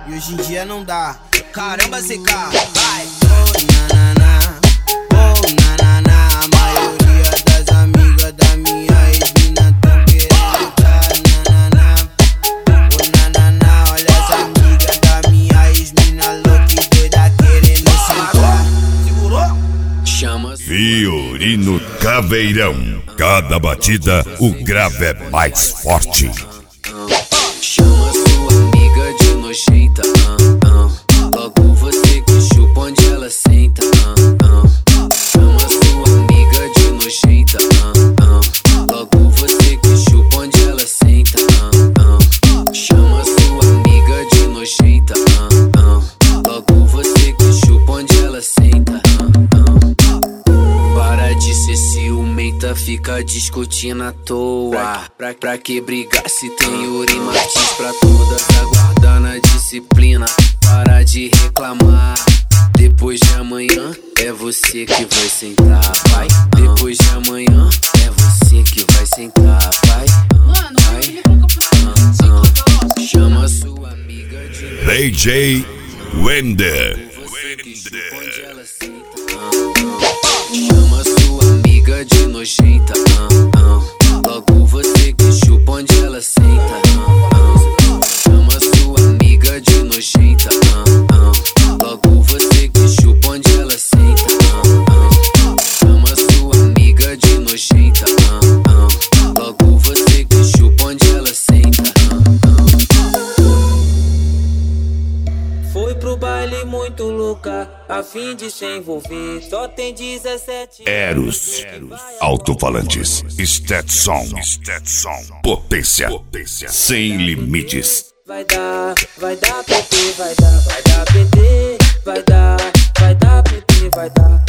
E hoje em dia não dá. Caramba, CK, vai! A maioria das amigas da minha ex-mina tão querendo dar olha essa amiga da minha ex-mina louca e doida querendo sentar. Segurou? Chama Fiorino Caveirão. Cada batida o grave é mais forte. Chama sua amiga de nojenta, logo você que chupa onde ela senta, Chama sua amiga de nojenta, logo você que chupa onde ela senta, Chama sua amiga de nojenta, logo você que chupa onde ela senta, Para de ser ciumenta, fica discutindo à toa. Pra que brigar se tem Yuri Martins pra todas, aguardando a disciplina. Para de reclamar. Depois de amanhã é você que vai sentar, vai. Depois de amanhã é você que vai sentar, vai. Chama sua amiga de DJ Wender. Chama sua amiga de nojenta, logo você que chupa onde ela senta, Chama sua amiga de nojenta, logo você que chupa onde ela senta, Chama sua amiga de nojenta, logo você que chupa onde ela senta. Foi pro baile muito louca, a fim de se envolver. Só tem 17 Eros. Alto-falantes. Stetson. Potência. Sem limites. Vai dar PT, vai dar PT, vai dar PT, vai dar.